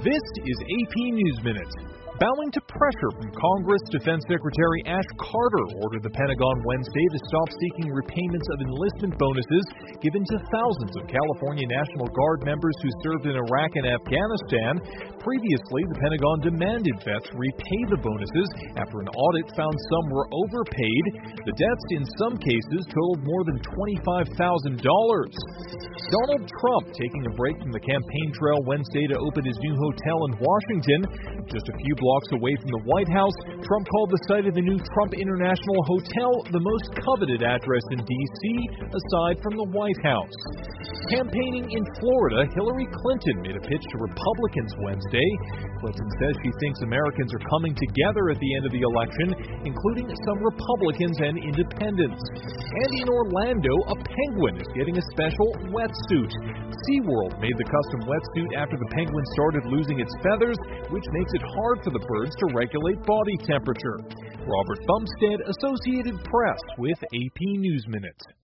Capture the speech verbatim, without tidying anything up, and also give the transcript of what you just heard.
This is A P News Minute. Bowing to pressure from Congress, Defense Secretary Ash Carter ordered the Pentagon Wednesday to stop seeking repayments of enlistment bonuses given to thousands of California National Guard members who served in Iraq and Afghanistan. Previously, the Pentagon demanded vets repay the bonuses after an audit found some were overpaid. The debts in some cases totaled more than twenty-five thousand dollars. Donald Trump taking a break from the campaign trail Wednesday to open his new hotel in Washington. Just a few blocks away from the White House, Trump called the site of the new Trump International Hotel the most coveted address in D C aside from the White House. Campaigning in Florida, Hillary Clinton made a pitch to Republicans Wednesday. Clinton says she thinks Americans are coming together at the end of the election, including some Republicans and independents. And in Orlando, a penguin is getting a special wetsuit. SeaWorld made the custom wetsuit after the penguin started losing its feathers, which makes it hard for the birds to regulate body temperature. Robert Bumstead, Associated Press, with A P News Minute.